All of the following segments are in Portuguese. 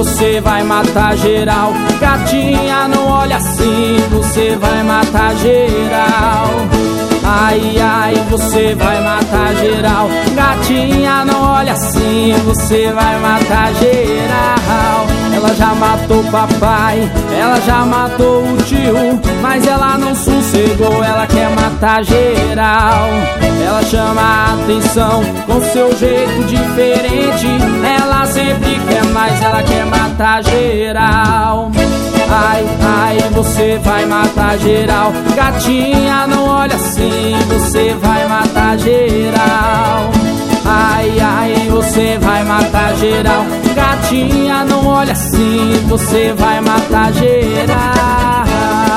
você vai matar geral. Gatinha, não olha assim, você vai matar geral. Ai, ai, você vai matar geral. Gatinha, não olha assim, você vai matar geral. Ela já matou o papai, ela já matou o tio, mas ela não sossegou, ela quer matar geral. Ela chama a atenção com seu jeito diferente, ela sempre quer mais, ela quer matar geral. Ai, ai, você vai matar geral. Gatinha, não olha assim, você vai matar geral. Ai, ai, você vai matar geral. Gatinha, não olha assim, você vai matar geral.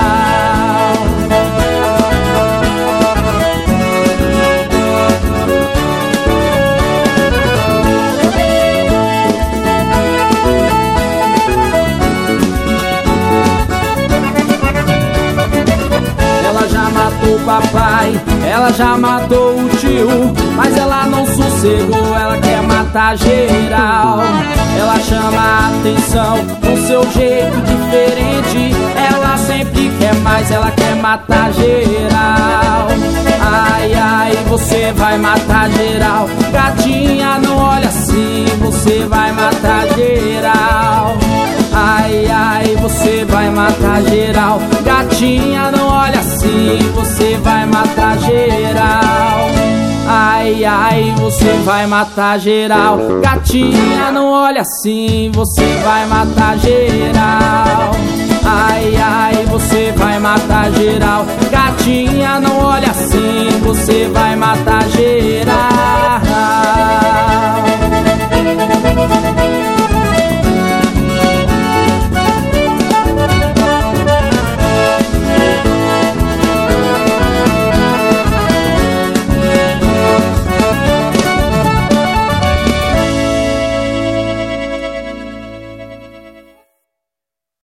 O papai, ela já matou o tio, mas ela não sossegou, ela quer matar geral. Ela chama a atenção com seu jeito diferente, ela sempre quer mais, ela quer matar geral. Ai, ai, você vai matar geral. Gatinha, não olha assim, você vai matar geral. Ai, ai, você vai matar geral. Gatinha, não olha assim, você vai matar geral. Ai, ai, você vai matar geral. Gatinha, não olha assim, você vai matar geral. Ai, ai, você vai matar geral. Gatinha, não olha assim, você vai matar geral.